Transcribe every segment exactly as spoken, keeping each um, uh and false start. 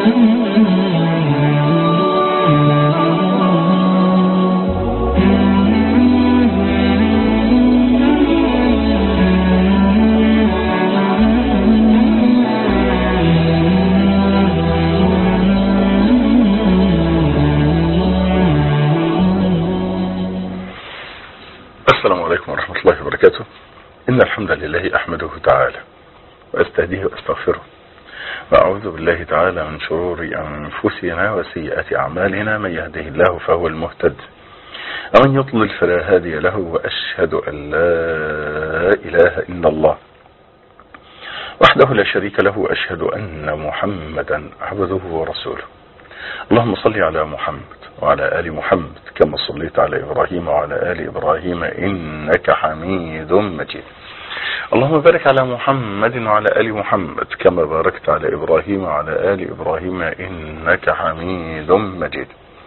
السلام عليكم ورحمة الله وبركاته. إن الحمد لله أحمده تعالى وأستهديه وأستغفره، وأعوذ بالله تعالى من شرور أنفسنا وسيئات أعمالنا. من يهده الله فهو المهتد، ومن يضلل فلا هادي له. وأشهد أن لا إله إلا الله وحده لا شريك له، وأشهد أن محمدا عبده ورسوله. اللهم صل على محمد وعلى آل محمد كما صليت على إبراهيم وعلى آل إبراهيم إنك حميد مجيد. اللهم بارك على محمد وعلى آل محمد كما باركت على إبراهيم وعلى آل إبراهيم إنك حميد مجيد.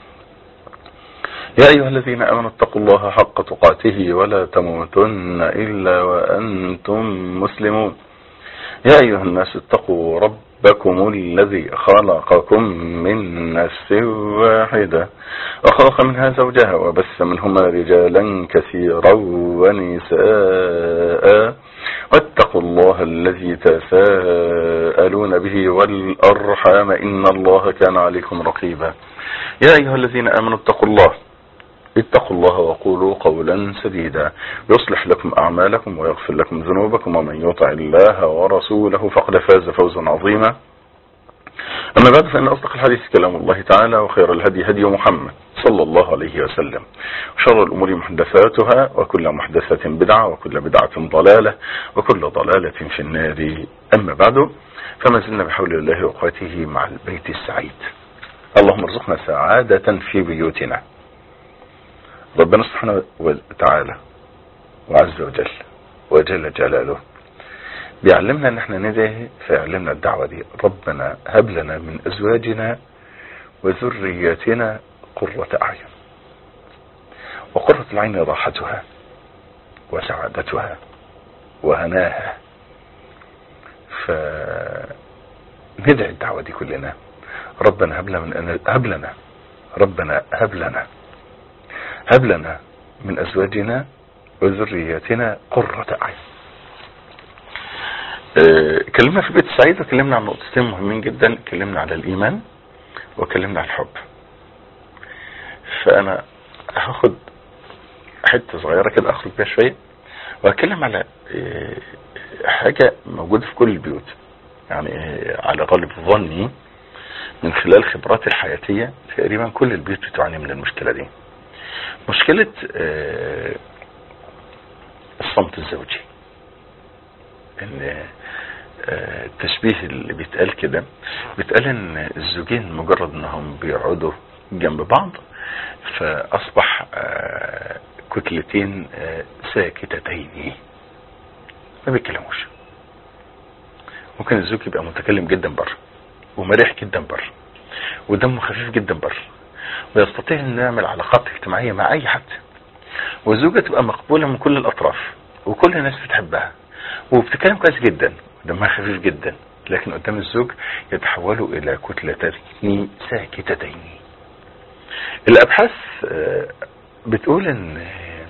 يا أيها الذين آمنوا اتقوا الله حق تقاته ولا تموتن إلا وأنتم مسلمون. يا أيها الناس اتقوا ربكم الذي خلقكم من نفس واحدة وخلق منها زوجها وبث منهما رجالا كثيرا ونساء، واتقوا الله الذي تساءلون به والأرحام إن الله كان عليكم رقيبا. يا أيها الذين آمنوا اتقوا الله اتقوا الله وقولوا قولا سديدا يصلح لكم أعمالكم ويغفر لكم ذنوبكم، ومن يطع الله ورسوله فقد فاز فوزا عظيما. أما بعد، فإن أصدق الحديث كلام الله تعالى، وخير الهدي هدي محمد صلى الله عليه وسلم، وشر الأمور محدثاتها، وكل محدثة بدعة، وكل بدعة ضلالة، وكل ضلالة في النار. أما بعد، فما زلنا بحول الله وقوته مع البيت السعيد. اللهم ارزقنا سعادة في بيوتنا. ربنا سبحانه وتعالى وعز وجل وجل جلاله بيعلمنا ان احنا ندعي، فيعلمنا الدعوة دي: ربنا هب لنا من ازواجنا وذرياتنا قرة اعين. وقرة العين راحتها وسعادتها وهناها. فندعي الدعوة دي كلنا: ربنا هب لنا من هب لنا ربنا هب لنا هب لنا من أزواجنا وذرياتنا قرة أعين. اه كلمنا في بيت السعيد، وكلمنا عن نقطتين مهمين جدا. كلمنا على الإيمان، وكلمنا عن الحب. فأنا هاخد حتة صغيرة كده أخرج بيها شوية، وأتكلم على اه حاجة موجودة في كل البيوت، يعني اه على غالب ظني من خلال خبراتي الحياتية تقريبا كل البيوت بتعاني من المشكلة دي. مشكلة الصمت الزوجي. ان التشبيه اللي بيتقال كده، بيتقال ان الزوجين مجرد انهم بيقعدوا جنب بعض فاصبح كتلتين ساكتتين ما بيتكلموش. ممكن الزوج يبقى متكلم جدا بره، ومريح جدا بره، ودمه خفيف جدا بره، ويستطيع ان يعمل علاقات اجتماعية مع اي حد، والزوجة تبقى مقبولة من كل الاطراف، وكل الناس بتحبها، وبتتكلم كويس جدا، ودمها خفيف جدا، لكن قدام الزوج يتحولوا الى كتلتين ساكتتين. الابحاث بتقول ان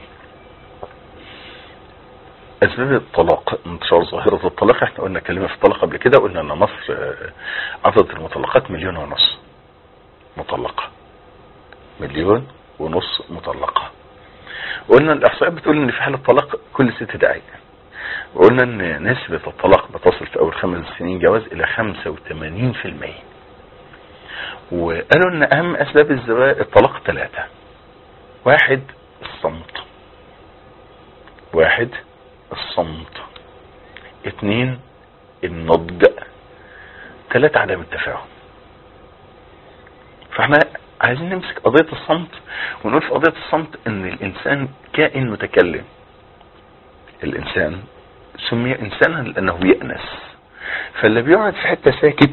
اسباب الطلاق، انتشار ظاهرة الطلاق، احنا قلنا كلمة في الطلاق قبل كده، قلنا ان مصر عدد المطلقات مليون ونص مطلقة، مليون ونص مطلقة. وقلنا الاحصائيات بتقول ان في حالة طلاق كل ست دقائق. وقلنا ان نسبة الطلاق بتصل في اول خمس سنين جواز الى خمسة وثمانين في المية. وقالوا ان اهم اسباب الزواج الطلاق ثلاثة: واحد الصمت، واحد الصمت اثنين النضج، ثلاثة عدم التفاهم. فاحنا عايزين نمسك قضية الصمت، ونقول في قضية الصمت ان الانسان كائن متكلم. الانسان سمي انسانا لانه بيأنس، فاللي بيقعد في حتة ساكت،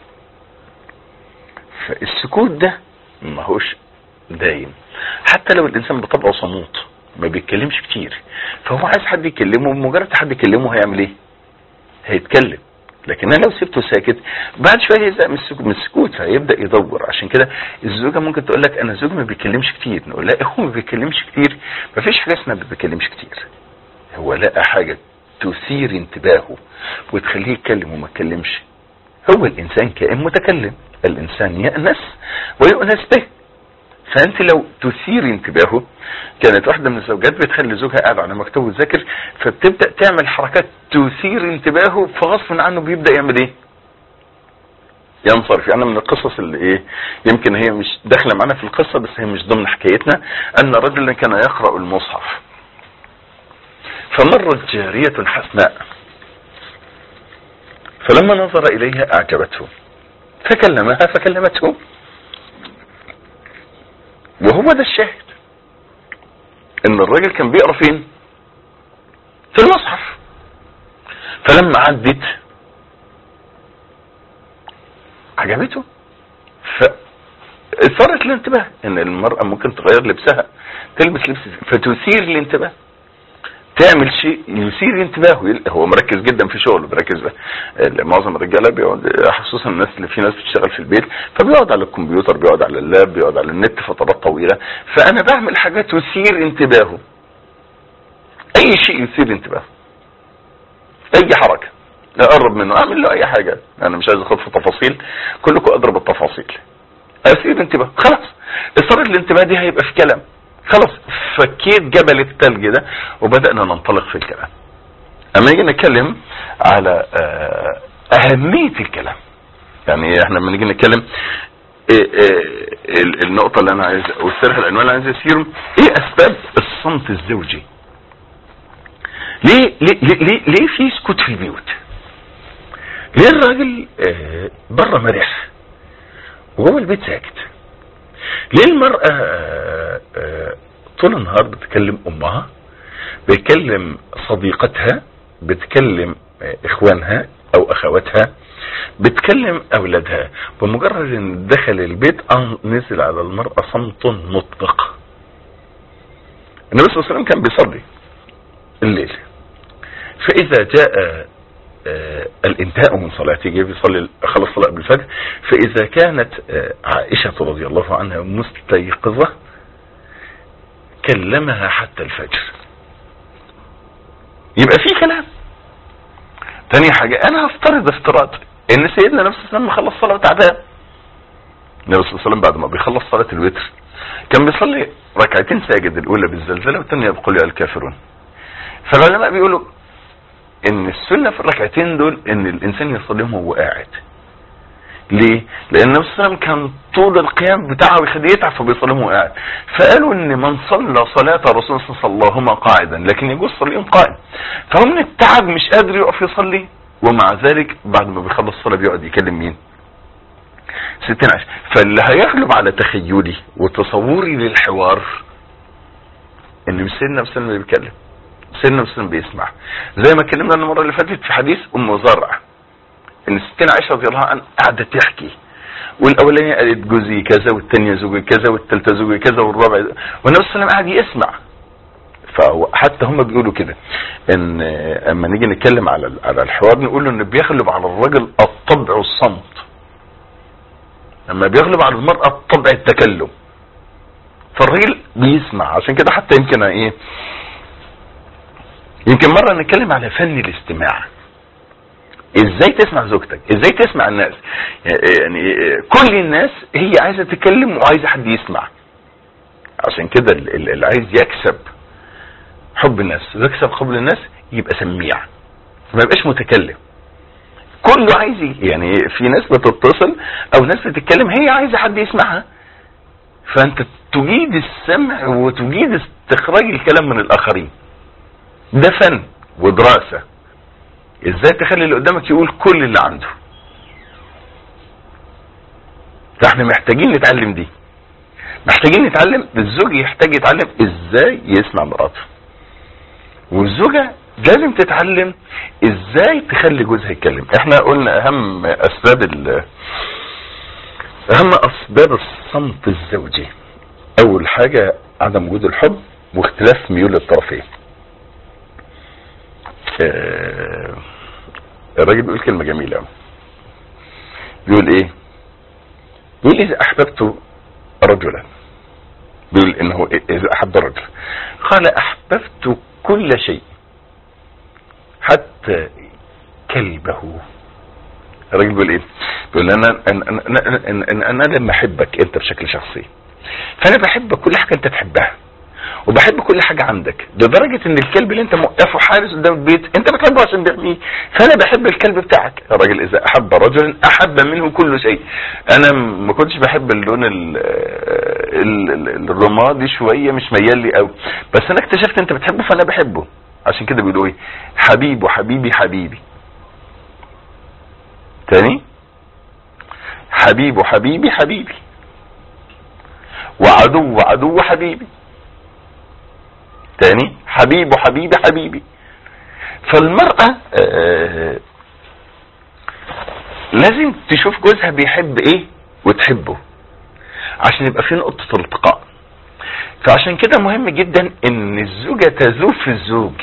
فالسكوت ده ما هوش دايم. حتى لو الانسان بطبعه صموت ما بيتكلمش كتير، فهو عايز حد يكلمه، بمجرد حد يكلمه هيعمل ايه؟ هيتكلم. لكن انا لو سبته ساكت بعد شويه يزهق من السكوت فيبدا يدور. عشان كده الزوجه ممكن تقول لك انا زوجي ما بيتكلمش كتير، نقول لا هو ما بيتكلمش كتير، ما فيش حاجه اسمها ما بيتكلمش كتير، هو لقى حاجه تثير انتباهه وتخليه يتكلم وما يتكلمش. هو الانسان كائن متكلم، الانسان يأنس ويؤنس به، فانت لو تثير انتباهه. كانت واحده من الزوجات بتخلي زوجها قاعد على مكتبه يذاكر، فبتبدا تعمل حركات تثير انتباهه، فغصب عنه بيبدا يعمل ايه؟ ينصرف. يعني من القصص اللي ايه يمكن هي مش داخله معانا في القصه بس هي مش ضمن حكايتنا، ان رجلا كان يقرأ المصحف فمرت جارية حسناء فلما نظر اليها اعجبته فكلمها فكلمته، وهو ده الشاهد ان الراجل كان بيقرأ فين؟ في المصحف. فلما عدت عجبته فاثارت الانتباه ان المرأة ممكن تغير لبسها، تلبس لبس فتثير الانتباه، تعمل شيء يثير انتباهه. هو مركز جدا في شغله، مركز. معظم الرجاله بيقعد، خصوصا الناس اللي في ناس بتشتغل في البيت، فبيقعد على الكمبيوتر، بيقعد على اللاب، بيقعد على النت فترات طويله. فانا بعمل حاجات تثير انتباهه، اي شيء يثير انتباهه، اي حركه اقرب منه، اعمل له اي حاجه. انا مش عايز اخد في تفاصيل، كلكم اضرب التفاصيل. اثير انتباه، خلاص اثارت الانتباه دي هيبقى في كلام، خلاص فكيت جبل التلج ده وبدأنا ننطلق في الكلام. اما نيجي نتكلم على اهمية الكلام، يعني احنا لما نيجي نتكلم النقطة اللي انا عايز اوثرها، العنوان اللي انا عايز اسيره، ايه اسباب الصمت الزوجي؟ ليه ليه ليه ليه في سكوت في البيوت؟ ليه الراجل بره مرح وهو البيت ساكت؟ ليه المرأة طول النهار بتكلم امها، بتكلم صديقتها، بتكلم اخوانها او اخواتها، بتكلم اولادها، بمجرد ان دخل البيت نزل على المرأة صمت مطبق؟ النبي صلى الله عليه وسلم كان بيصلي الليل، فاذا جاء آه الانتهاء من صلاته، جاي بيصلي خلص صلاة قبل الفجر، فاذا كانت آه عائشة رضي الله عنها مستيقظة كلمها حتى الفجر، يبقى في كلام. تاني حاجة، انا هفترض افتراض ان سيدنا النبي صلى الله عليه وسلم خلص صلاة تعبان. النبي صلى الله عليه وسلم بعد ما بيخلص صلاة الوتر كان بيصلي ركعتين ساجد، الاولى بالزلزلة والثانية بقول يا الكافرون. فالعلماء بيقولوا ان السنة في الركعتين دول ان الانسان يصليهم وهو قاعد. ليه؟ لان النبي صلى الله عليه وسلم كان طول القيام بتاعه ويخليه يتعب فبيصليهم وهو قاعد. فقالوا ان من صلى صلاة الرسول صلى الله عليه وسلم قاعدا لكن يجوز صليهم قائم، فهو من التعب مش قادر يقف يصلي، ومع ذلك بعد ما بيخلص الصلاة بيقعد يكلم مين؟ ستين عشر. فاللي هيغلب على تخيلي وتصوري للحوار ان سيدنا النبي صلى الله عليه وسلم بيتكلم، سيدنا النبي صلى الله عليه وسلم بيسمع، زي ما اتكلمنا المره اللي فاتت في حديث ام زرع ان ستين عائشه رضي الله عنها قاعده تحكي، والاولانيه قالت جوزي كذا، والثانيه زوجي كذا، والثالثه زوجي كذا، والرابعه، والنبي صلى الله عليه وسلم قاعد يسمع. فحتى هم بيقولوا كده ان اما نيجي نتكلم على على الحوار نقول له ان بيغلب على الرجل الطبع الصمت، اما بيغلب على المراه الطبع التكلم، فالراجل بيسمع. عشان كده حتى يمكن ايه يمكن مرة نتكلم على فن الاستماع، ازاي تسمع زوجتك، ازاي تسمع الناس. يعني كل الناس هي عايزة تتكلم وعايزة حد يسمع. عشان كده اللي عايز يكسب حب الناس ويكسب قبول الناس يبقى سميع، ما يبقاش متكلم. كله عايز، يعني في ناس بتتصل او ناس بتتكلم هي عايزة حد يسمعها، فانت تجيد السمع وتجيد استخراج الكلام من الاخرين. ده فن ودراسة، ازاي تخلي اللي قدامك يقول كل اللي عنده. فاحنا محتاجين نتعلم دي، محتاجين نتعلم. الزوج يحتاج يتعلم ازاي يسمع مراته، والزوجة لازم تتعلم ازاي تخلي جوزها يتكلم. احنا قلنا اهم اسباب ال اهم اسباب الصمت الزوجي. اول حاجة عدم وجود الحب واختلاف ميول الطرفين. الراجل بيقول كلمة جميلة قوي. بيقول ايه؟ بيقول اذا احببت رجلا، بيقول انه اذا احب رجل قال احببت كل شيء حتى كلبه. الراجل بيقول ايه؟ بيقول انا انا انا, أنا, أنا, أنا لما احبك انت بشكل شخصي فانا بحب كل حاجه انت تحبها وبحب كل حاجه عندك، لدرجه ان الكلب اللي انت موقفه حارس قدام البيت انت بتحبه عشان بيحميه، فانا بحب الكلب بتاعك. الراجل اذا احب رجلا احب منه كل شيء. انا ما كنتش بحب اللون ال ال الرمادي شويه، مش ميال لي قوي، بس انا اكتشفت انت بتحبه فانا بحبه. عشان كده بيقولوا ايه؟ حبيب وحبيبي حبيبي. تاني، حبيب وحبيبي حبيبي، وعدو وعدو حبيبي. تاني، حبيب وحبيبي حبيبي. فالمرأة آه لازم تشوف جوزها بيحب ايه وتحبه عشان يبقى في نقطة التقاء. فعشان كده مهم جدا ان الزوجة تذوب في الزوج.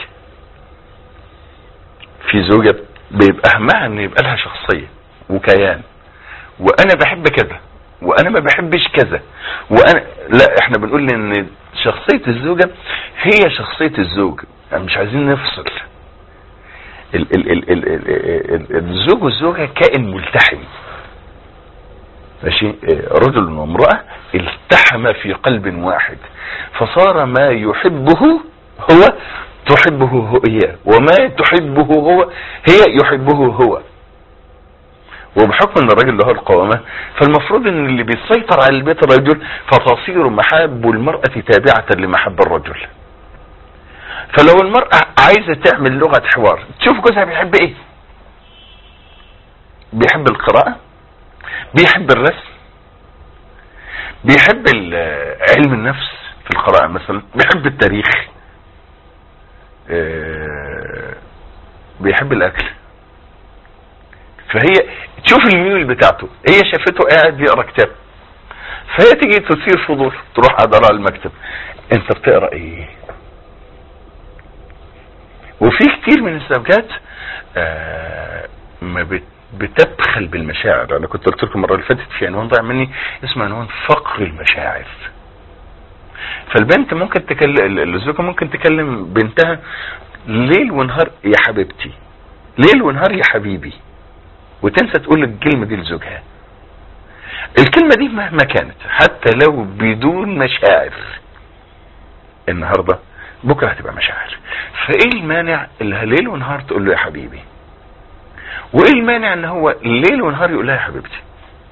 في زوجة بيبقى اهمها ان يبقى لها شخصية وكيان، وانا بحب كذا وانا ما بحبش كذا، وانا لا، احنا بنقول ان شخصية الزوجة هي شخصية الزوج، يعني مش عايزين نفصل. ال ال ال ال ال ال الزوج والزوجة كائن ملتحم، ماشي؟ رجل وامرأة التحم في قلب واحد، فصار ما يحبه هو تحبه هي، وما تحبه هو هي يحبه هو. وبحكم ان الراجل له القوامة، فالمفروض ان اللي بيسيطر على البيت الرجل، فتصير محاب المرأة تابعة لمحب الرجل. فلو المرأة عايزة تعمل لغة حوار، تشوف جوزها بيحب ايه. بيحب القراءة، بيحب الرسم، بيحب علم النفس في القراءة مثلا، بيحب التاريخ، بيحب الاكل. فهي تشوف الميول بتاعته، هي شافته قاعد بيقرا كتاب، فهي تيجي تصير فضول تروح قاعده على المكتب، انت بتقرا ايه؟ وفي كتير من الزوجات آه ما بت بتبخل بالمشاعر. انا كنت قلت لكم المره اللي فاتت في عنوان ضاع مني اسمه عنوان فقر المشاعر. فالبنت ممكن تكلم الزوجه، ممكن تكلم بنتها ليل ونهار يا حبيبتي، ليل ونهار يا حبيبي، وتنسى تقول الكلمة دي لزوجها. الكلمة دي مهما كانت حتى لو بدون مشاعر، النهاردة بكرة هتبقى مشاعر. فايه المانع اللي ليل ونهار تقول له يا حبيبي؟ وايه المانع ان هو ليل ونهار يقول لها يا حبيبتي؟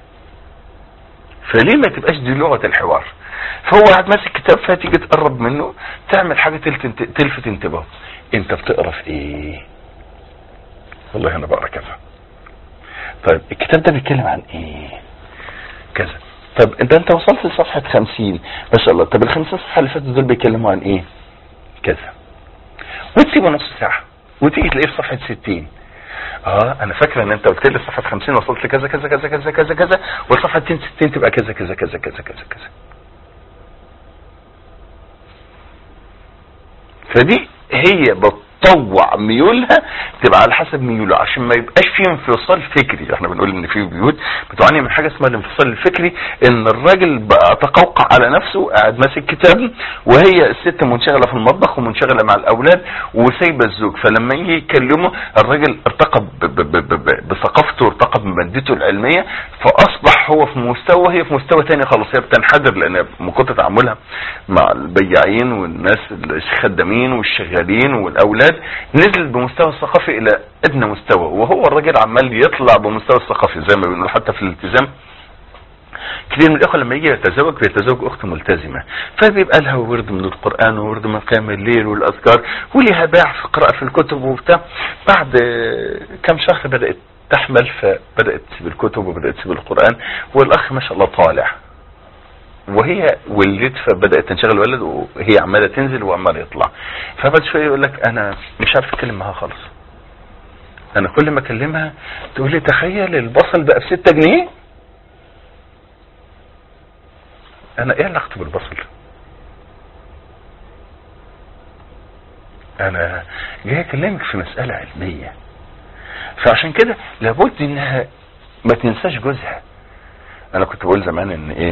فليه ما تبقاش دي لغة الحوار؟ فهو قاعد ماسك كتاب، فتيجي تقرب منه تعمل حاجة تلفت انتباهه، انت بتقرا في ايه؟ والله انا بقرا كذا. طيب الكتاب ده بيتكلم عن ايه؟ كذا. طب انت انت وصلت لصفحة خمسين ما شاء الله، طب الخمسين صفحة اللي فاتوا دول بيتكلموا عن ايه؟ كذا. وتسيبه نص ساعة وتيجي تلاقيه في صفحة ستين. اه انا فاكرة ان انت قلت لي صفحة خمسين وصلت لكذا كذا كذا كذا كذا كذا، والصفحة ستين تبقى كذا كذا كذا كذا كذا كذا. فدي هي بتطوع ميولها تبقى على حسب ميوله، عشان ما يبقاش فيه انفصال فكري. احنا بنقول ان في بيوت بتعاني من حاجه اسمها الانفصال الفكري، ان الراجل بقى تقوقع على نفسه قاعد ماسك كتاب، وهي الست منشغله في المطبخ ومنشغله مع الاولاد وسايبه الزوج. فلما يجي يكلمه الراجل ارتقى بثقافته وارتقى بمادته العلميه، فاصبح هو في مستوى وهي في مستوى تاني خالص. هي بتنحدر لان من كتر تعاملها مع البياعين والناس الخدامين والشغالين والاولاد نزل بمستوى الثقافي الى ادنى مستوى، وهو الراجل عمال يطلع بمستوى الثقافي. زي ما بنقول حتى في الالتزام كتير من الاخوه لما يجي يتزوج بيتزوج اخت ملتزمه، فبيبقى لها ورد من القران وورد من قيام الليل والاذكار، وليها باع في قراءه في الكتب وبتاع. بعد كم شهر بدات تحمل، فبدات تسيب الكتب وبدات تسيب القران، والاخ ما شاء الله طالع، وهي ولدت فبدات تنشغل ولد، وهي عماله تنزل وعماله يطلع. فبعد شويه يقول لك انا مش عارف اتكلم معاها خالص، انا كل ما اكلمها تقول لي تخيل البصل بقى بستة جنيه. انا ايه علاقتي بالبصل؟ انا جاي اكلمك في مسألة علمية. فعشان كده لابد انها ما تنساش جوزها. انا كنت بقول زمان ان ايه،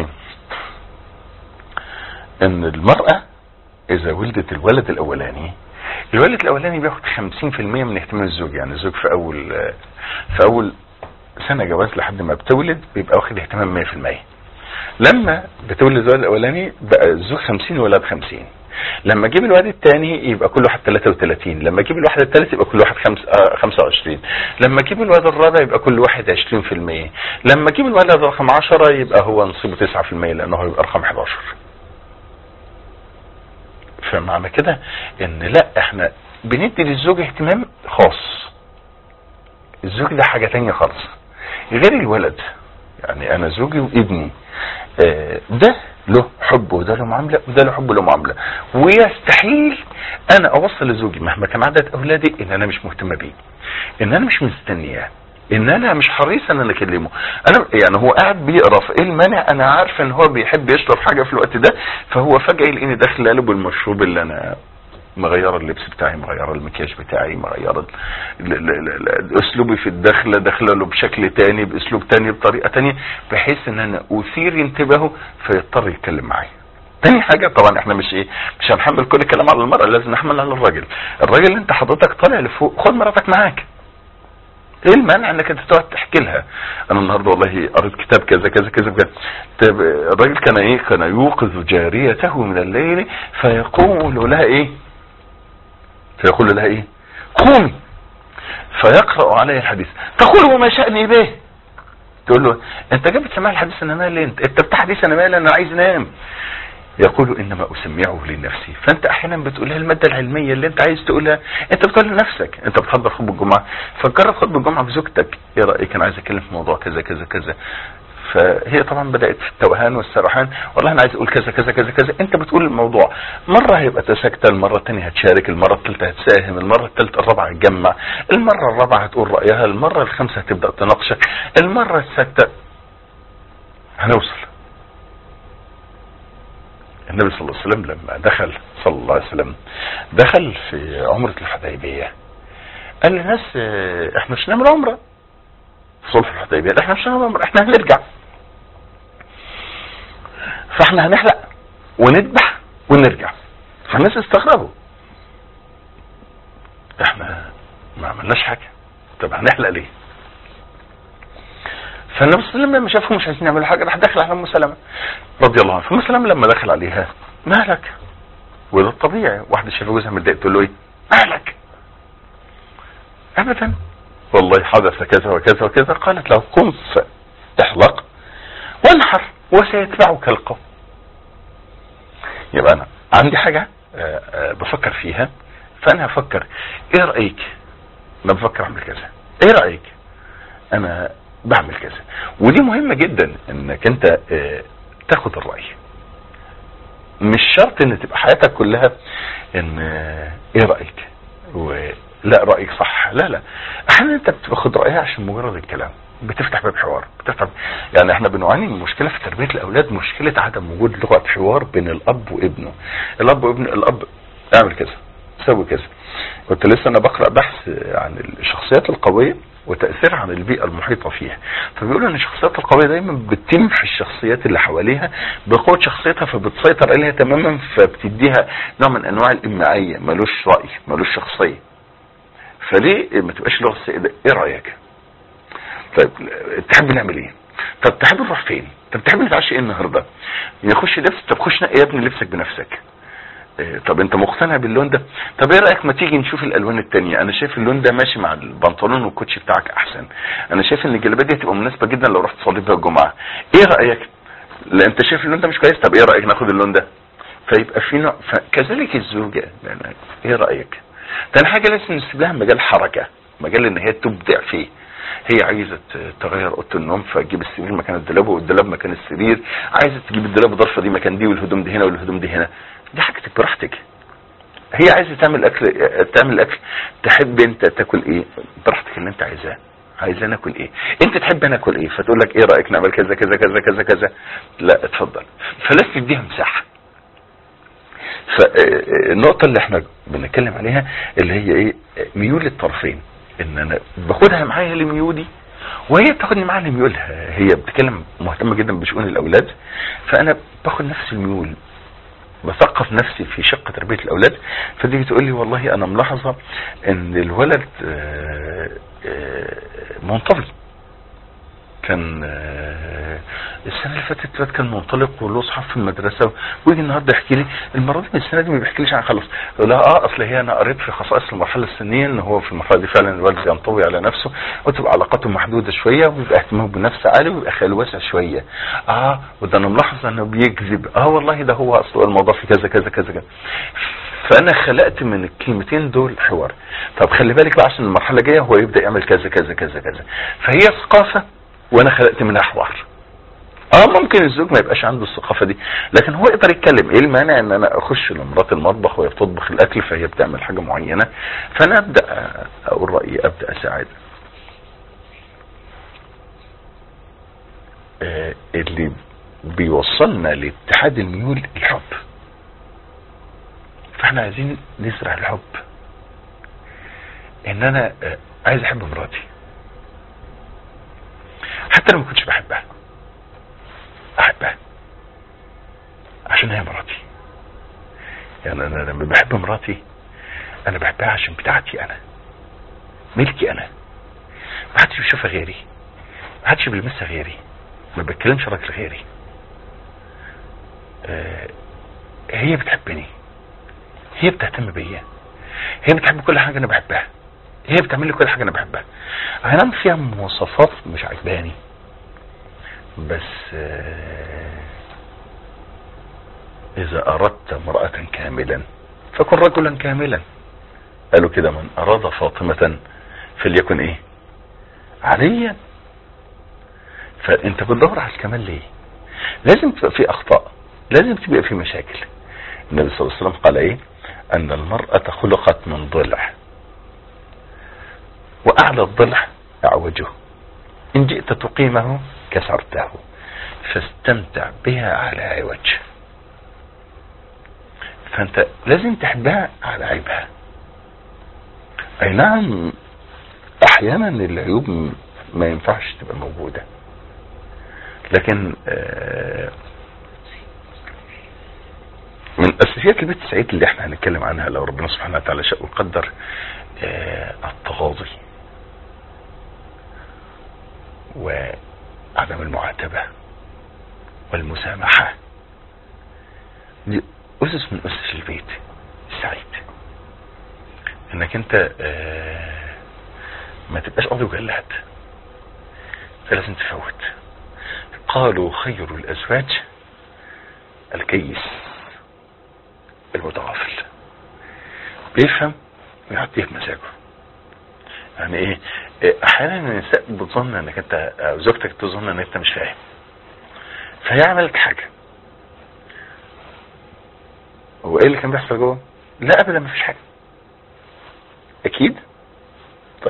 ان المرأة اذا ولدت الولد الاولاني، الولد الاولاني بياخد خمسين في المية من اهتمام الزوج. يعني الزوج في اول في اول سنة جواز لحد ما بتولد بيبقى واخد اهتمام مية في المية. لما بتولد الولد الاولاني بقى الزوج خمسين والولد خمسين. لما اجيب الولد الثاني يبقى كل واحد ثلاثة وثلاثين. لما اجيب الواحد الثالث يبقى كل واحد خمسة وعشرين. لما اجيب الولد الرابع يبقى كل واحد عشرين في المية. لما اجيب الولد رقم عشرة يبقى هو نصيبه تسعة في المية لانه يبقى رقم حداشر. فمعنى كده ان لا، احنا بندي للزوج اهتمام خاص. الزوج ده حاجة تانية خالص غير الولد. يعني انا زوجي وابني آه ده له حب وده له معاملة وده له حب وله معاملة، ويستحيل انا اوصل لزوجي مهما كان عدد اولادي ان انا مش مهتمة بيه، ان انا مش مستنياه، ان انا مش حريص ان انا اكلمه. انا يعني هو قاعد بيقرا، ايه المانع؟ انا عارف ان هو بيحب يشرب حاجة في الوقت ده، فهو فجأة يلاقيني داخل قلبه المشروب اللي انا مغير اللبس بتاعي، مغير المكياج بتاعي، مغير اسلوبي في الدخله، داخله له بشكل تاني، باسلوب تاني، بطريقه تانية، بحيث ان انا اثير انتباهه فيضطر يتكلم معايا. تاني حاجه طبعا احنا مش ايه مش هنحمل كل الكلام على المراه، لازم نحمل على الراجل. الراجل انت حضرتك طالع لفوق، خد مراتك معاك. ايه المانع انك انت تقعد تحكي لها؟ انا النهارده والله قريت كتاب كذا كذا كذا بجد. الراجل كان ايه كان يوقظ جاريته من الليل فيقول لها ايه فيقول لها ايه قومي، فيقرأ عليه الحديث، تقول وما شأني به. تقول له انت جاي بتسمع الحديث؟ انا مالي، انت انت بتاع حديث، انا مالي، انا عايز انام. يقول انما اسمعه لنفسي. فانت احيانا بتقولها المادة العلمية اللي انت عايز تقولها، انت بتقولها لنفسك. انت بتحضر خطبة الجمعة، فجرب خطبة الجمعة بزوجتك، ايه رأيك انا عايز اتكلم في موضوع كذا كذا كذا. فهي طبعا بدأت في التوهان والسرحان، والله انا عايز اقول كذا كذا كذا كذا. انت بتقول الموضوع، مرة هيبقى تسكت، المرة الثانية هتشارك، المرة الثالثة هتساهم، المرة الثالثة الرابعة هتجمع، المرة الرابعة هتقول رأيها، المرة الخامسة هتبدأ تناقشك، المرة السادسة هنوصل. النبي صلى الله عليه وسلم لما دخل صلى الله عليه وسلم دخل في عمرة الحديبية، قال للناس احنا مش هنعمل عمرة في صلح الحديبية، احنا مش هنعمل عمرة، احنا هنرجع، فاحنا هنحلق ونذبح ونرجع. فالناس استغربوا، احنا ما عملناش حاجة، طب هنحلق ليه؟ فالنبي صلى الله عليه وسلم لما شافهم مش عايزين يعملوا حاجة راح دخل على ام سلمة رضي الله عنها. ام سلمة لما دخل عليها مالك؟ وده الطبيعي، واحدة شايفه جوزها متضايق تقول له ايه؟ مالك؟ ابدا، والله حدث كذا وكذا وكذا. قالت له قم احلق وانحر وسيتبعك القوم. يبقى انا عندي حاجة بفكر فيها، فانا هفكر ايه رأيك؟ انا بفكر اعمل كذا، ايه رأيك؟ انا بعمل كذا. ودي مهمة جدا انك انت تاخد الرأي. مش شرط ان تبقى حياتك كلها ان ايه رأيك ولا رأيك صح، لا لا. احيانا انت بتاخد رأيها عشان مجرد الكلام، بتفتح باب حوار، بتفتح. يعني احنا بنعاني من مشكلة في تربية الاولاد، مشكلة عدم وجود لغة حوار بين الاب وابنه. الاب وابن الاب اعمل كذا، سوي كذا. كنت لسه انا بقرأ بحث عن الشخصيات القوية وتأثيرها عن البيئة المحيطة فيها، فبيقولوا ان الشخصيات القوية دايما بتمحي الشخصيات اللي حواليها بقوة شخصيتها، فبتسيطر عليها تماما، فبتديها نوع من انواع الامعائية، ملوش رأي، ملوش شخصية. فليه ما تبقاش لغة السيدة؟ ايه رأيك؟ طيب تحب نعمل ايه؟ طب تحب نروح فين؟ طب تحب نتعشى ايه النهارده؟ يخش لبس، طب خش نقي يا ابني لبسك بنفسك. طب انت مقتنع باللون ده؟ طب ايه رايك ما تيجي نشوف الالوان التانية؟ انا شايف اللون ده ماشي مع البنطلون والكوتشي بتاعك احسن، انا شايف ان الجلابيه دي هتبقى مناسبه جدا لو رحت تصلي بيها الجمعه، ايه رايك؟ لا انت شايف اللون ده مش كويس، طب ايه رايك ناخد اللون ده؟ فيبقى في نوع. كذلك الزوجه، يعني ايه رايك؟ تاني حاجه لازم نسيب لها مجال حركه، مجال ان هي تبدع فيه. هي عايزه تغير اوضه النوم فتجيب السرير مكان الدولاب والدولاب مكان السرير، عايزه تجيب الدولاب الضرفه دي مكان دي والهدوم دي هنا والهدوم دي هنا، دي حاجتك براحتك. هي عايزه تعمل اكل، تعمل اكل، تحب انت تاكل ايه براحتك اللي انت عايزاه. عايزه ناكل ايه؟ انت تحب انا اكل ايه؟ فتقول لك ايه رايك نعمل كذا كذا كذا كذا كذا؟ لا اتفضل. فلازم تديها مساحه. فالنقطه اللي احنا بنتكلم عليها اللي هي ايه؟ ميول الطرفين. ان انا باخدها معايا لميولي وهي بتاخدني معاها لميولها. هي بتتكلم مهتمه جدا بشؤون الاولاد، فانا باخد نفس الميول، بثقف نفسي في شق تربيه الاولاد. فتيجي تقول لي والله انا ملاحظه ان الولد منطوي، كان السنه اللي فاتت الواد كان منطلق وله اصحاب في المدرسه، ويجي النهارده يحكي لي المره دي السنه دي ما بيحكيليش عن خلص. اقول لها اه اصل هي انا قريت في خصائص المرحله السنيه ان هو في المرحله دي فعلا الولد ينطوي على نفسه وتبقى علاقاته محدوده شويه ويبقى اهتمامه بنفسه عالي ويبقى خياله واسع شويه. اه وده انا ملاحظ انه بيكذب. اه والله ده هو اصل الموضوع في كذا كذا كذا كذا. فانا خلقت من الكلمتين دول حوار. طب خلي بالك بقى عشان المرحله الجايه هو يبدا يعمل كذا كذا كذا كذا. فهي ثقافه وانا خلقت منها حوار. اه ممكن الزوج ما يبقاش عنده الثقافه دي، لكن هو يقدر يتكلم. ايه المانع ان انا اخش لمرات المطبخ وهي بتطبخ الاكل فهي بتعمل حاجه معينه، فانا ابدا اقول رايي، ابدا اساعد. آه اللي بيوصلنا لاتحاد الميول الحب. فاحنا عايزين نزرع الحب، ان انا آه عايز احب مراتي حتى لو ما كنتش بحبها، احبها عشان هي مراتي. يعني انا لما بحب مراتي انا بحبها عشان بتاعتي انا، ملكي انا، ما حدش بيشوفها غيري، ما حدش بيلمسها غيري، ما بتكلمش راجل غيري. آه هي بتحبني، هي بتهتم بيا، هي بتحب كل حاجه انا بحبها، هي بتعمل لي كل حاجه انا بحبها. انا فيها مواصفات مش عجباني، بس اذا اردت امرأة كاملا فكن رجلا كاملا. قالوا كده من اراد فاطمة فليكن ايه عليا. فانت بتدور على الكمال ليه؟ لازم تبقى في اخطاء، لازم تبقى في مشاكل. النبي صلى الله عليه وسلم قال ايه؟ ان المرأة خلقت من ضلع، واعلى الضلع اعوجه، ان جئت تقيمه كسرته، فاستمتع بها على عوج. فانت لازم تحبها على عيبها. اي نعم احيانا العيوب ما ينفعش تبقى موجودة، لكن من اساسيات البيت السعيد اللي احنا هنتكلم عنها لو ربنا سبحانه وتعالى شاء وقدر التغاضي وعدم المعاتبة والمسامحة. دي أسس من أسس البيت السعيد، انك انت اه ما تبقاش قاضي وجلاد، فلازم تفوت. قالوا خير الازواج الكيس المتغافل، بيفهم ويعطيه بمزاجه. يعني ايه؟ احيانا النساء بتظن انك انت او زوجتك تظن ان انت مش فاهم، فهي عملت حاجه. هو ايه اللي كان بيحصل جوه؟ لا ابدا ما فيش حاجه. اكيد. طيب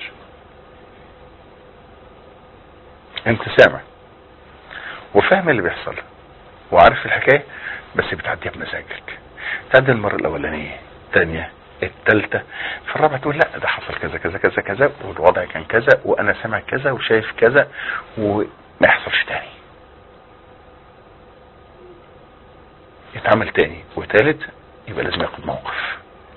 انت سامع وفاهم اللي بيحصل وعارف الحكايه، بس بتعديها بمزاجك. تعدي المره الاولانيه، الثانيه، الثالثه، في الرابعه تقول لا ده حصل كذا كذا كذا كذا والوضع كان كذا وانا سامع كذا وشايف كذا، وما يحصلش تاني. يتعمل تاني وثالث، يبقى لازم ياخد موقف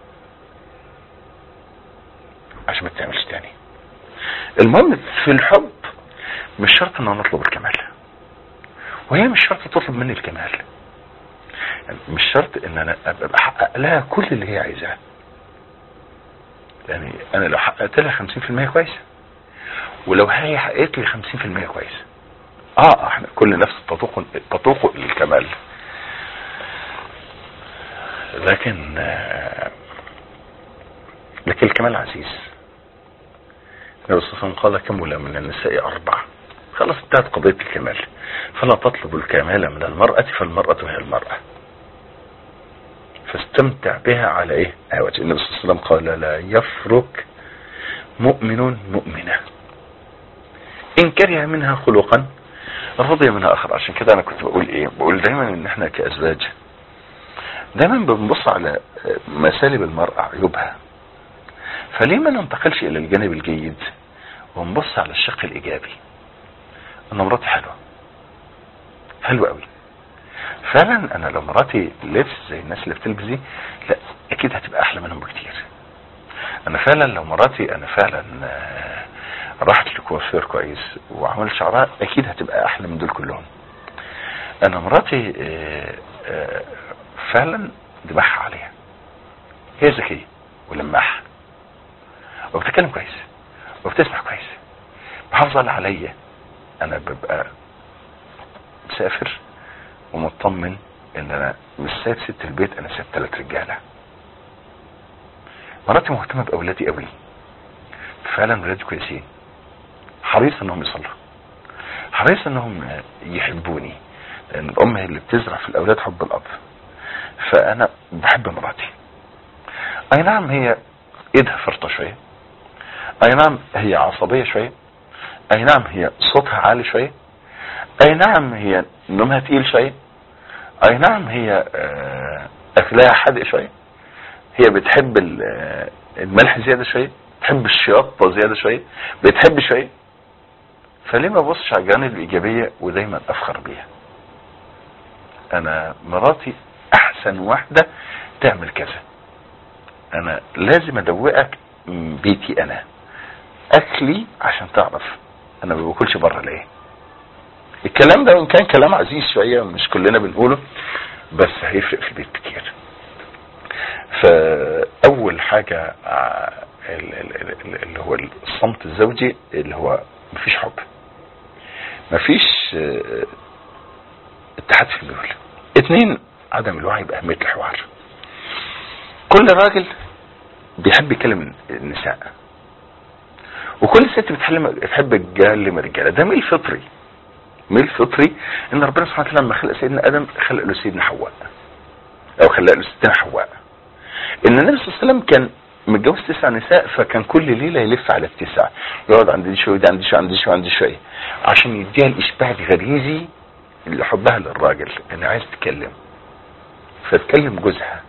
عشان ما تعملش تاني. المهم في الحب مش شرط ان انا اطلب الكمال، وهي مش شرط تطلب مني الكمال. يعني مش شرط ان انا ابقى بحقق لها كل اللي هي عايزاه. يعني انا لو حققت لها خمسين في المية كويس، ولو هي حققت لي خمسين في المية كويس. اه احنا كل نفس تطوق تطوق للكمال، لكن لكن الكمال عزيز. النبي صلى الله عليه وسلم قال كمل من النساء أربعة. خلاص انتهت قضية الكمال. فلا تطلب الكمال من المرأة فالمرأة هي المرأة، فاستمتع بها على ايه عوج. النبي صلى الله عليه وسلم قال لا يفرك مؤمن مؤمنة ان كره منها خلقا رضي منها اخر. عشان كده انا كنت بقول ايه، بقول دايما ان احنا كأزواج دايما بنبص على مسالب المرأة، عيوبها. فليه ما ننتقلش الى الجانب الجيد ونبص على الشق الايجابي؟ انا مراتي حلوه حلوه قوي فعلا. انا لو مراتي لبس زي الناس اللي بتلبس دي، لا اكيد هتبقى احلى منهم بكتير. انا فعلا لو مراتي انا فعلا راحت لكوافير كويس وعملت شعرها، اكيد هتبقى احلى من دول كلهم. انا مراتي فعلا دماغها عليها، هي ذكيه ولماحه وبتتكلم كويس وبتسمع كويس، محافظه عليا. انا ببقى مسافر ومطمن ان انا مش سايب ست البيت، انا سايب ثلاث رجاله. مراتي مهتمه باولادي قوي، فعلا ولادي كويسين، حريص انهم يصلوا، حريص انهم يحبوني، لان الام هي اللي بتزرع في الاولاد حب الاب. فانا بحب مراتي. اي نعم هي ايدها فرطه شويه، اي نعم هي عصبيه شويه، اي نعم هي صوتها عالي شويه، اي نعم هي نومها تقيل شويه، اي نعم هي اكلها حادق شويه، هي بتحب الملح زياده شويه، بتحب الشياطه زياده شويه، بتحب شويه. فليه ما ابصش على الجانب الايجابيه ودايما افخر بيها؟ انا مراتي احسن واحده تعمل كذا، انا لازم ادوقك بيتي انا اكلي عشان تعرف انا ما باكلش بره ليه. الكلام ده وان كان كلام عزيز شويه مش كلنا بنقوله، بس هيفرق في البيت كتير. فاول حاجه اللي هو الصمت الزوجي، اللي هو مفيش حب، مفيش اتحاد في البيوت. اتنين، عدم الوعي باهميه الحوار. كل راجل بيحب يكلم النساء، وكل ست بتحلم تحب تكلم الرجاله. ده ميل فطري، ميل فطري. ان ربنا سبحانه وتعالى لما خلق سيدنا ادم خلق له سيدنا حواء، او خلق له ستنا حواء. ان النبي صلى الله عليه وسلم كان متجوز تسع نساء، فكان كل ليله يلف على التسع، يقعد عند دي شويه، عند دي شويه، عند دي شويه، عند دي شويه، عشان يديها الاشباع الغريزي اللي حبها للراجل، اللي عايز تتكلم. فتكلم جوزها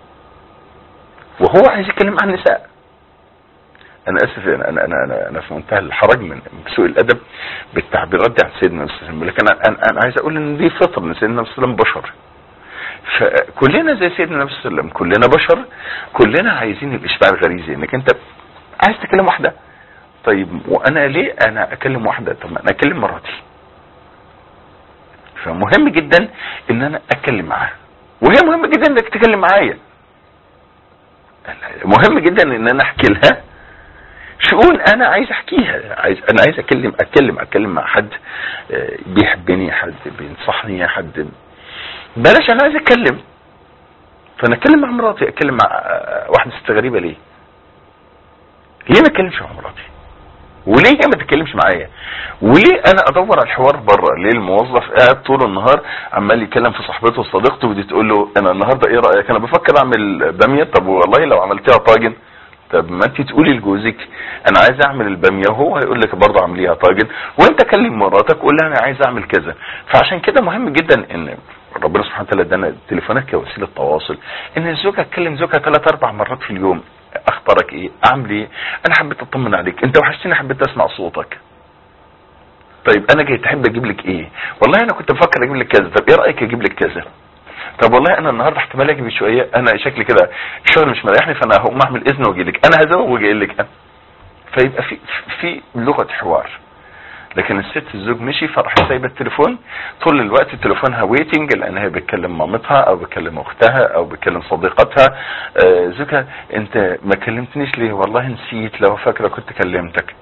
وهو عايز يتكلم عن النساء. انا اسف، انا انا انا, أنا في منتهى الحرج من سوء الادب بالتعبيرات دي عن سيدنا النبي صلى الله عليه وسلم، لكن انا انا, أنا عايز اقول ان دي فطره، ان سيدنا النبي صلى الله عليه وسلم بشر. فكلنا زي سيدنا النبي صلى الله عليه وسلم، كلنا بشر، كلنا عايزين الاشباع الغريزي. انك انت عايز تكلم واحده، طيب وانا ليه انا اكلم واحده؟ طب ما انا اكلم مراتي. فمهم جدا ان انا اتكلم معاها، وهي مهم جدا انك تتكلم معايا. مهم جدا ان انا احكي لها شؤون انا عايز احكيها. عايز انا عايز اتكلم اتكلم اتكلم مع حد بيحبني، حد بينصحني، حد بلاش انا عايز اتكلم. فانا اتكلم مع مراتي، اتكلم مع واحده ست غريبه ليه؟ ليه ما اتكلمش مع مراتي؟ وليه هي ما تتكلمش معايا؟ وليه انا ادور على الحوار بره؟ ليه الموظف قاعد طول النهار عمال يتكلم في صاحبته وصديقته، ودي تقول له انا النهارده ايه رايك؟ انا بفكر اعمل باميه. طب والله لو عملتيها طاجن. طب ما انت تقولي لجوزك انا عايز اعمل الباميه، وهو هيقول لك برضه اعمليها طاجن، وانت كلم مراتك قول لها انا عايز اعمل كذا. فعشان كده مهم جدا ان ربنا سبحانه وتعالى ادانا التليفونات كوسيله تواصل، ان الزوجه تكلم زوجها ثلاث اربع مرات في اليوم. اخبارك ايه؟ اعمل ايه؟ انا حبيت اطمن عليك، انت وحشتني، حبيت اسمع صوتك. طيب انا جاي تحب اجيب لك ايه؟ والله انا كنت بفكر اجيب لك كذا، طب ايه رايك اجيب لك كذا؟ طب والله انا النهارده احتمال اجي شويه، انا شكلي كده الشغل مش مريحني، فانا هقوم اعمل اذن واجي لك، انا هزوق واجي لك انا. فيبقى في في لغه حوار. لكن الست الزوج مشي فراح سايبه التليفون طول الوقت، تليفونها ويتنج، لان هي بتكلم مامتها او بتكلم اختها او بتكلم صديقتها. آه زوجها انت ما كلمتنيش ليه؟ والله نسيت، لو فاكره كنت كلمتك.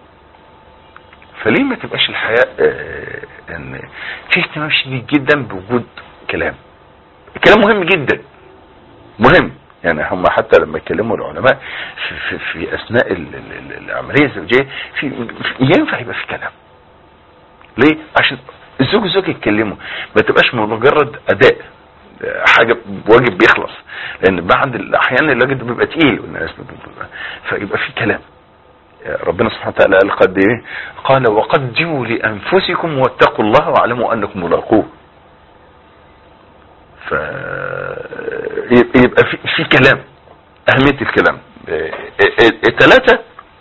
فليه ما تبقاش الحياه آه ان في اهتمام شديد جدا بوجود كلام؟ الكلام مهم جدا، مهم. يعني هم حتى لما يتكلموا العلماء في, في, في اثناء ال ال العمليه الزوجيه في ينفع يبقى في كلام. ليه؟ عشان الزوج والزوجه يتكلموا، ما تبقاش مجرد اداء حاجه واجب بيخلص، لان بعد الاحيان الواجب بيبقى تقيل والناس بيبقى، فيبقى في كلام. ربنا سبحانه وتعالى قال قد ايه؟ قال وقدموا لانفسكم واتقوا الله واعلموا انكم ملاقوه. ف يبقى في, في كلام. اهمية الكلام. الثلاثة،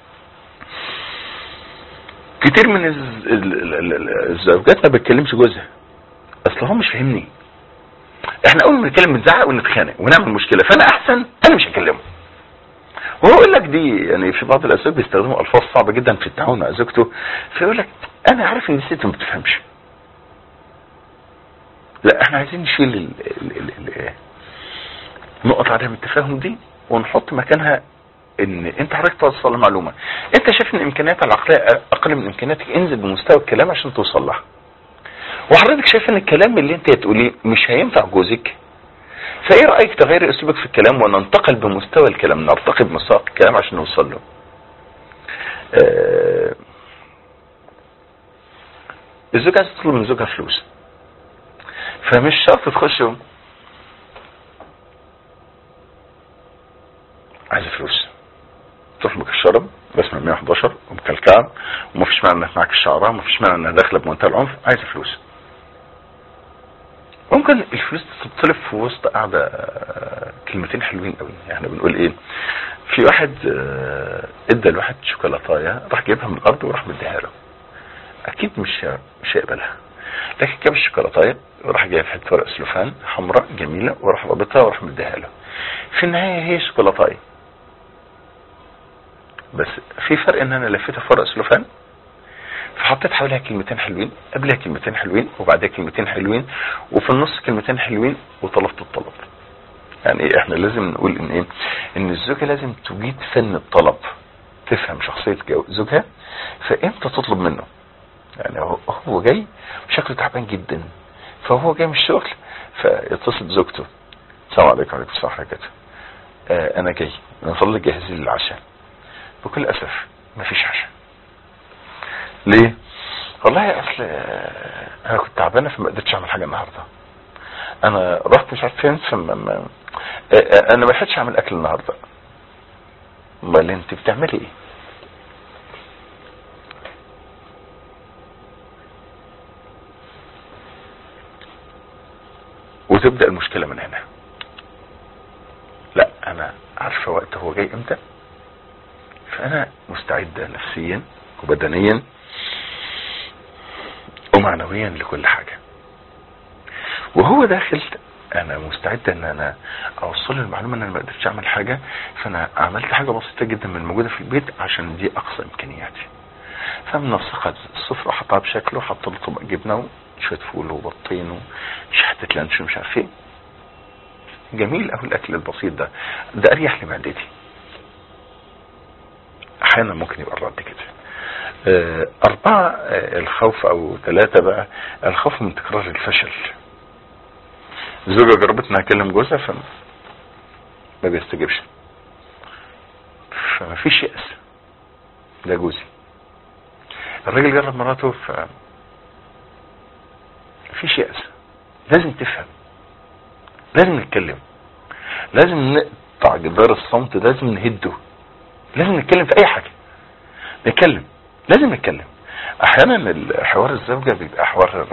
كتير من الزوجات ما بتكلمش جوزها، اصل هو مش فاهمني. احنا اول ما نتكلم بنزعق ونتخانق ونعمل مشكلة، فانا احسن انا مش هكلمه. وهو يقول لك دي يعني في بعض الاسباب بيستخدموا الفاظ صعبة جدا في التعامل مع زوجته، فيقول لك انا عارف ان الست ما بتفهمش. لا، احنا عايزين نشيل ال ال ال ال نقط عدم التفاهم دي ونحط مكانها ان انت حضرتك توصل لمعلومة. انت شايف ان امكانياتك العقلية اقل من امكانياتك، انزل بمستوى الكلام عشان توصل لها. وحضرتك شايف ان الكلام اللي انت هتقوليه مش هينفع جوزك، فايه رأيك تغير اسلوبك في الكلام وننتقل بمستوى الكلام، نرتقي بمستوى الكلام عشان نوصل له. آه الزوجة عايز تطلب من زوجها فلوس، فمش شرط تخش عايز فلوس تروح بك الشرب بس من مية وحداشر ومكلكعب ومفيش معنى انك معاك الشعراء، ومفيش معنى انها داخله بمنتهى العنف، عايز فلوس. ممكن الفلوس تطلب في وسط قاعده كلمتين حلوين قوي. يعني بنقول ايه، في واحد ادى لواحد شوكولاتايه راح جايبها من الارض وراح مديها له، اكيد مش مش هيقبلها. لكن جاب الشوكولاتايه وراح جايب حته ورق سلوفان حمراء جميله وراح رابطها وراح مديها له. في النهايه هي شوكولاتايه، بس في فرق ان انا لفيتها في ورق سلوفان فحطيت حواليها كلمتين حلوين، قبلها كلمتين حلوين، وبعدها كلمتين حلوين، وفي النص كلمتين حلوين، وطلبت الطلب. يعني احنا لازم نقول ان ايه، ان الزوجة لازم تجيد فن الطلب، تفهم شخصية زوجها فامتى تطلب منه. يعني هو جاي بشكل تعبان جدا، فهو جاي من الشغل فيتصل بزوجته، السلام عليكم وعليكم السلام ورحمة الله، آه انا جاي من فضلك جهزي لي العشاء. بكل اسف مفيش عشاء. ليه؟ والله اصل انا كنت تعبانه فما قدرتش اعمل حاجه النهارده. انا رحت مش عارف فين، فما انا ما لحقتش اعمل اكل النهارده. امال انت بتعملي ايه؟ وتبدا المشكله من هنا. لا، انا عارفه وقت هو جاي امتى، فانا مستعده نفسيا وبدنيا ومعنويا لكل حاجة. وهو داخل انا مستعد ان انا اوصل له المعلومة ان انا ما قدرتش اعمل حاجة، فانا عملت حاجة بسيطة جدا من الموجودة في البيت عشان دي اقصى امكانياتي. فمنسقة السفرة حطها بشكله، حط له طبق جبنة وشوية فول وبطين وشحتة لانش ومش عارف ايه. جميل قوي الاكل البسيط ده، ده اريح لمعدتي. احيانا ممكن يبقى الرد كده. اربعة الخوف او ثلاثة بقى الخوف من تكرار الفشل. الزوجة جربت انها تكلم جوزها فما بيستجيبش، فما فيش يأس، ده جوزي. الراجل جرب مراته ف فيش يأس، لازم تفهم، لازم نتكلم، لازم نقطع جدار الصمت، لازم نهده، لازم نتكلم في اي حاجة، نتكلم، لازم نتكلم. احيانا الحوار الزوجة بيبقى حوار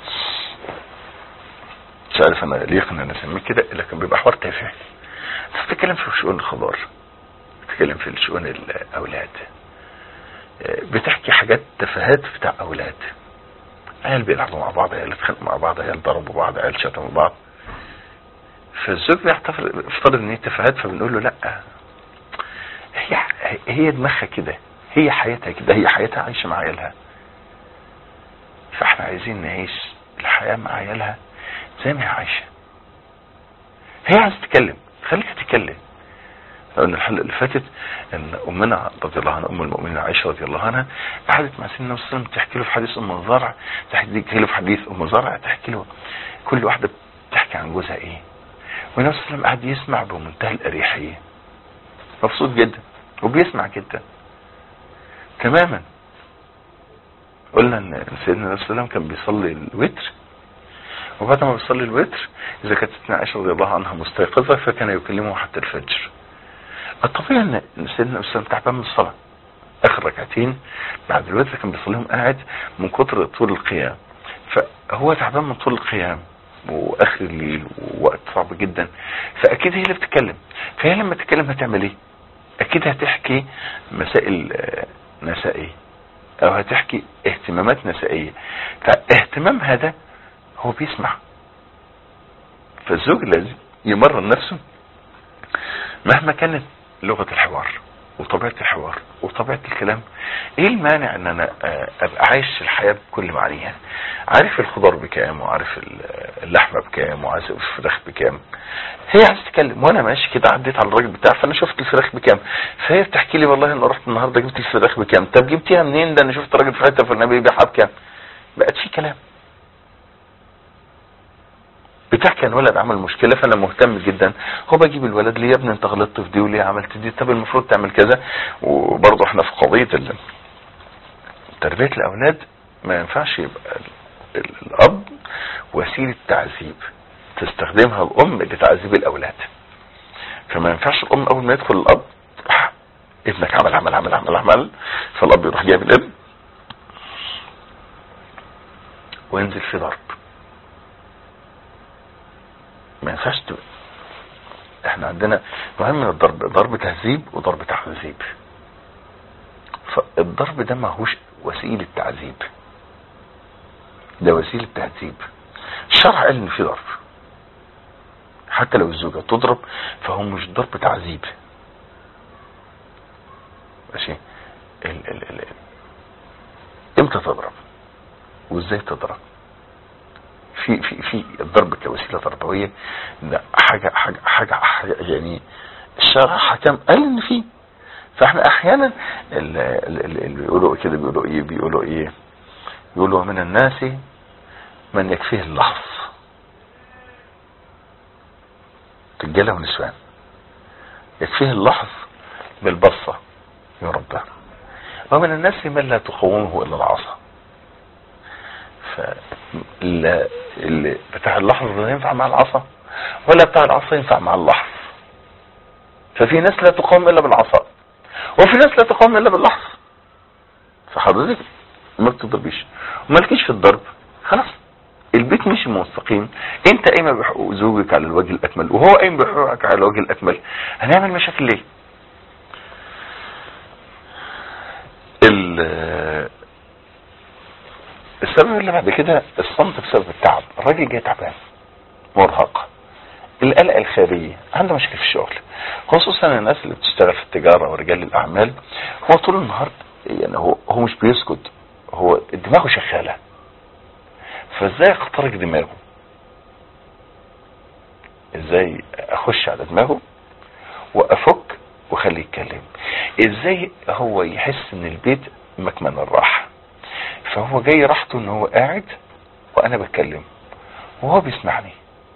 مش عارف انا ليه ان انا اسميه كده، لكن بيبقى حوار تافه. بتتكلم في شؤون الخضار، بتتكلم في شؤون الاولاد، بتحكي حاجات تفاهات بتاع اولاد، عيال بيلعبوا مع بعض، عيال اتخانقوا مع بعض، عيال ضربوا بعض، عيال شتموا بعض. فالزوج بيفترض ان هي تفاهات، فبنقول له لا، هي هي دماغها كده، هي حياتها كده، هي حياتها عايشه مع عيالها. فاحنا عايزين نعيش الحياه مع عيالها زي ما هي عايشه. هي عايزه تتكلم، خليها تتكلم. لان الحلقه اللي فاتت ان امنا رضي الله عنها، ام المؤمنين عائشه رضي الله عنها، قعدت مع سيدنا النبي صلى الله عليه وسلم تحكي له في حديث ام زرع، تحكي له في حديث ام زرع، تحكي له كل واحده بتحكي عن جوزها ايه. والنبي صلى الله عليه وسلم قعد يسمع بمنتهى الاريحيه، مبسوط جدا وبيسمع جدا تماما. قلنا ان سيدنا النبي صلى الله عليه وسلم كان بيصلي الوتر، وبعد ما بيصلي الوتر اذا كانت ستنا عائشه رضي الله عنها مستيقظه فكان يكلمه حتى الفجر. الطبيعي ان سيدنا النبي صلى الله عليه وسلم تعبان من الصلاه، اخر ركعتين بعد الوتر كان بيصليهم قاعد من كتر طول القيام، فهو تعبان من طول القيام، واخر الليل ووقت صعب جدا، فاكيد هي اللي بتتكلم. فهي لما تتكلم هتعمل ايه؟ اكيد هتحكي مسائل نسائية او هتحكي اهتمامات نسائية، فاهتمام هذا هو بيسمع. فالزوج لازم يمرن نفسه مهما كانت لغة الحوار وطبيعة الحوار وطبيعة الكلام. ايه المانع ان انا ابقى عايش الحياة بكل معانيها، عارف الخضار بكام وعارف اللحمة بكام وعارف الفراخ بكام. هي عايز تتكلم وانا ماشي كده عديت على الراجل بتاع فانا شفت الفراخ بكام، فهي بتحكي لي والله انا رحت النهارده جبت الفراخ بكام. طب جبتيها منين؟ ده انا شفت الراجل في حته فالنبي بيبيعها بكام. بقت في كلام. بتحكي عن ولد عمل مشكلة فانا مهتم جدا، هو بجيب الولد ليه يا ابني انت غلطت في دي وليه عملت دي، طب المفروض تعمل كذا. وبرضه احنا في قضية تربية الاولاد ما ينفعش يبقى الاب وسيلة تعذيب تستخدمها الام لتعذيب الاولاد. فما ينفعش الام اول ما يدخل الاب ابنك عمل عمل عمل عمل عمل فالاب يروح جايب الابن وينزل في ضرب. ما ينفعش تبقى. احنا عندنا مهم من الضرب ضرب تهذيب وضرب تعذيب. فالضرب ده ما هوش وسيلة تعذيب، ده وسيلة تهذيب. الشرع قال ان في ضرب حتى لو الزوجة تضرب فهو مش ضرب تعذيب. ماشي. ال ال ال امتى تضرب وازاي تضرب؟ في في في الضرب كوسيله تربويه ده حاجه حاجه حاجه, حاجة يعني الشرع حكم قال ان في. فاحنا احيانا اللي بيقولوا كده بيقولوا ايه بيقولوا ايه بيقولوا من الناس من يكفيه اللحظ، رجاله ونسوان، يكفيه اللحظ بالبصه يربى، ومن الناس من لا تقومه الا العصا. فاللي بتاع اللحظ ده ينفع مع العصا ولا بتاع العصا ينفع مع اللحظ. ففي ناس لا تقوم الا بالعصا وفي ناس لا تقوم الا باللحظ. فحضرتك ما بتضربيش ومالكيش في الضرب، خلاص البيت مش مستقيم. انت قايم بحقوق زوجك على الوجه الاكمل وهو قايم بحقوقك على الوجه الاكمل، هنعمل مشاكل ليه؟ السبب اللي بعد كده الصمت بسبب التعب. الراجل جاي تعبان مرهق، القلق الخارجي، عنده مشكله في الشغل، خصوصا الناس اللي بتشتغل في التجاره ورجال الاعمال. هو طول النهار يعني هو هو مش بيسكت، هو دماغه شغاله. فازاي اخترق دماغه؟ ازاي اخش على دماغه وافك واخليه يتكلم؟ ازاي هو يحس ان البيت مكمن الراحه؟ فهو جاي راحته ان هو قاعد وانا بتكلم وهو بيسمعني.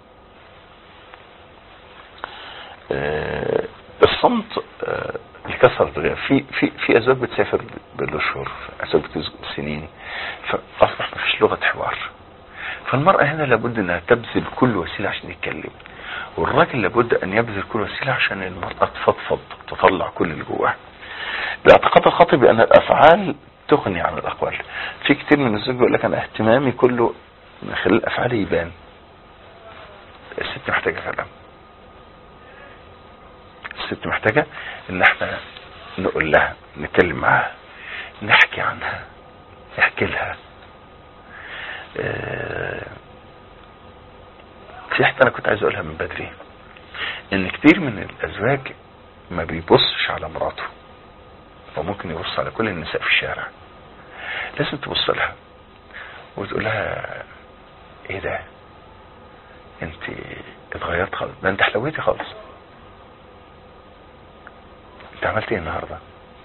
أه الصمت أه لكثرة الغياب. في في في ازواج بتسافر بالاشهر، ازواج بتسافر سنين، فاصبح ما فيش لغة حوار. فالمرأة هنا لابد انها تبذل كل وسيلة عشان يتكلم، والراجل لابد ان يبذل كل وسيلة عشان المرأة تفضفض تطلع كل اللي جواها. الاعتقاد الخاطئ بان الافعال تغني عن الاقوال. في كتير من الزوج بيقول لك انا اهتمامي كله من خلال افعالي يبان. الست محتاجه كلام، الست محتاجه ان احنا نقول لها، نتكلم معاها، نحكي عنها، نحكي لها. في حته انا كنت عايز اقولها من بدري، ان كتير من الازواج ما بيبصش على مراته وممكن يبص على كل النساء في الشارع. لازم تبص لها وتقول لها ايه ده انت اتغيرت خالص، ده انت حلويتي خالص، انت عملت ايه النهارده؟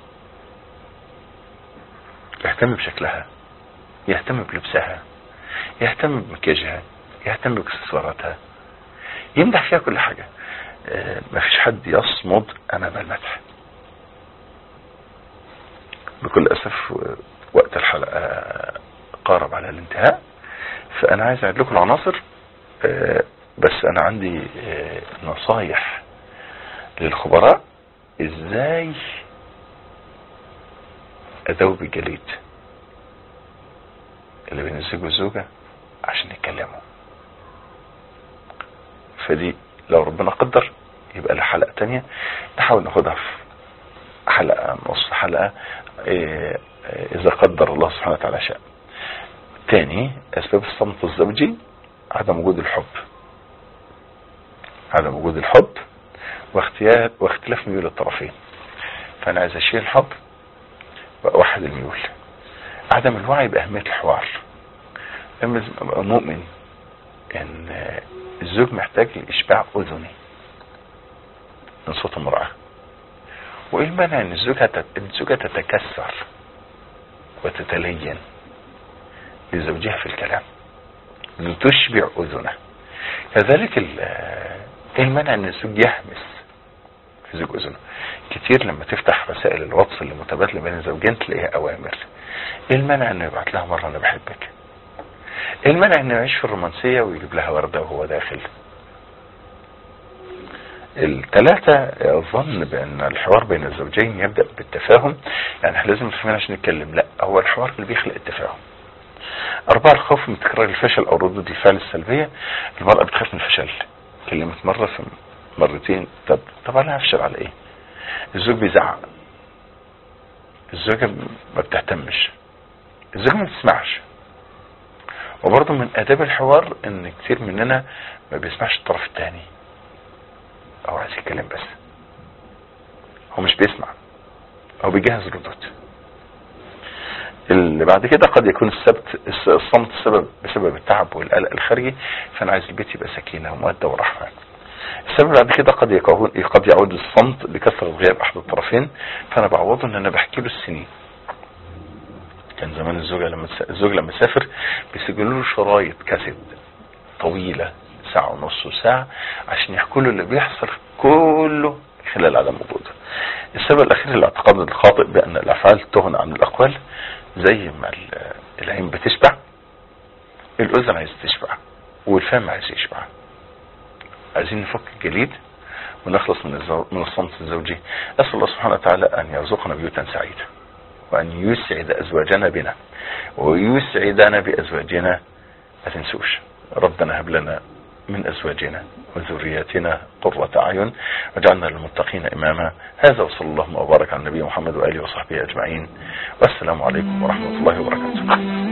يهتم بشكلها، يهتم بلبسها، يهتم بمكياجها، يهتم باكسسواراتها، يمدح فيها كل حاجه. اه مفيش حد يصمد امام المدح. بكل اسف وقت الحلقه قارب على الانتهاء، فانا عايز اعيد لكم العناصر، اه بس انا عندي اه نصايح للخبراء ازاي ادوب الجليد اللي بين الزوج والزوجه عشان يتكلموا. فدي لو ربنا قدر يبقى لها حلقة تانية نحاول ناخدها في حلقة نص حلقة اذا قدر الله سبحانه وتعالى شاء. تاني اسباب الصمت الزوجي عدم وجود الحب، عدم وجود الحب واختيار واختلاف ميول الطرفين. فانا عايز اشيل الحب واوحد الميول. عدم الوعي باهمية الحوار. لما مؤمن ان الزوج محتاج لاشباع اذني من صوت المرأة، وايه المانع ان الزوجة الزوجة تتكسر وتتلين لزوجها في الكلام لتشبع اذنه. كذلك ايه المانع ان الزوج يهمس في زوج اذنه. كتير لما تفتح رسائل الواتس اللي متبادله بين الزوجين تلاقيها اوامر. ايه المانع انه يبعت لها مره انا بحبك؟ ايه المانع انه يعيش في الرومانسيه ويجيب لها ورده وهو داخل؟ الثلاثة الظن بان الحوار بين الزوجين يبدأ بالتفاهم. يعني احنا لازم نفهمين عشان نتكلم، لا هو الحوار اللي بيخلق التفاهم. أربعة الخوف من تكرار الفشل أو ردود الفعل السلبية. المرأة بتخاف من الفشل، كلمت مرة في مرتين، طب طب أنا هفشل على إيه؟ الزوج بيزعق، الزوجة ما بتهتمش، الزوجة ما بتسمعش. وبرضه من آداب الحوار إن كتير مننا ما بيسمعش الطرف الثاني أو عايز يتكلم بس، هو مش بيسمع، هو بيجهز ردود. اللي بعد كده قد يكون السبت الصمت السبب بسبب التعب والقلق الخارجي، فانا عايز البيت يبقى سكينه وموده ورحمه. السبب بعد كده قد يكون قد يعود الصمت لكثره غياب احد الطرفين، فانا بعوضه ان انا بحكي له السنين. كان زمان الزوجه لما الزوج لما سافر بيسجلوا له شرايط كاسيت طويله ساعه ونص وساعه عشان يحكوا له اللي بيحصل كله خلال عدم وجوده. السبب الاخير الاعتقاد الخاطئ بان الافعال تغني عن الاقوال. زي ما العين بتشبع الاذن عايز تشبع والفم عايز يشبع. عايزين نفك الجليد ونخلص من الزو... من الصمت الزوجي. اسال الله سبحانه وتعالى ان يرزقنا بيوتا سعيده وان يسعد ازواجنا بنا ويسعدنا بازواجنا. ما تنسوش ربنا هب لنا من ازواجنا وذرياتنا قرة اعين واجعلنا للمتقين اماما. هذا وصلى الله وبارك على النبي محمد واله وصحبه اجمعين، والسلام عليكم ورحمة الله وبركاته.